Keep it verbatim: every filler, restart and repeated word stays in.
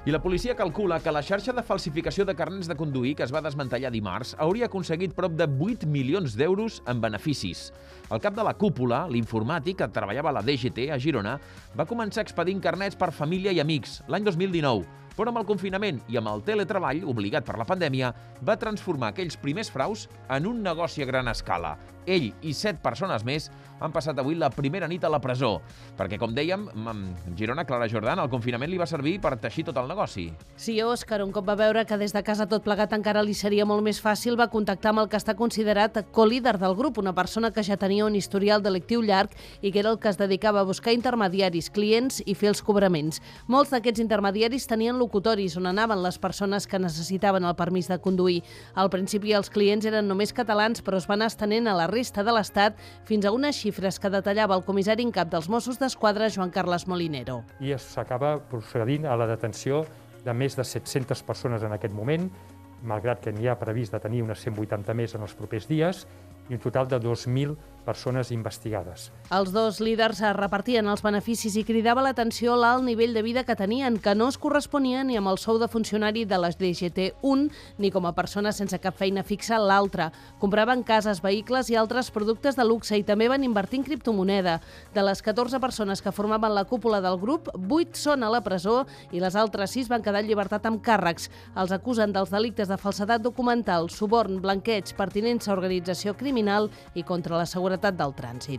I la policia calcula que la xarxa de falsificació de carnets de conduir que es va desmantellar dimarts hauria aconseguit prop de vuit milions d'euros en beneficis. El cap de la cúpula, l'informàtic, que treballava a la D G T a Girona, va començar expedint carnets per família i amics l'any dos mil dinou, però amb el confinament i amb el teletreball, obligat per la pandèmia, va transformar aquells primers fraus en un negoci a gran escala. Ell i set persones més han passat avui la primera nit a la presó, perquè, com dèiem, Girona, Clara Jordan, el confinament li va servir per teixir tot el negoci. Sí, Òscar, un cop va veure que des de casa tot plegat encara li seria molt més fàcil, va contactar amb el que està considerat co-líder del grup, una persona que ja tenia un historial delictiu llarg i que era el que es dedicava a buscar intermediaris, clients i fer els cobraments. Molts d'aquests intermediaris tenien locutoris on anaven les persones que necessitaven el permís de conduir. Al principi els clients eren només catalans, però es van estenent a la resta de l'Estat fins a unes xifres que detallava el comissari en cap dels Mossos d'Esquadra, Joan Carles Molinero. I s'acaba procedint a la detenció de més de set-centes persones en aquest moment, malgrat que n'hi ha previst de tenir unes cent vuitanta més en els propers dies, i un total de dos mil persones investigades. Els dos líders es repartien els beneficis i cridava l'atenció a l'alt nivell de vida que tenien, que no es corresponia ni amb el sou de funcionari de la D G T un, ni com a persona sense cap feina fixa l'altra. Compraven cases, vehicles i altres productes de luxe i també van invertir en criptomoneda. De les catorze persones que formaven la cúpula del grup, vuit són a la presó i les altres sis van quedar en llibertat amb càrrecs. Els acusen dels delictes de falsedat documental, suborn, blanqueig, pertinença a organització criminal i contra la seguretat del trànsit.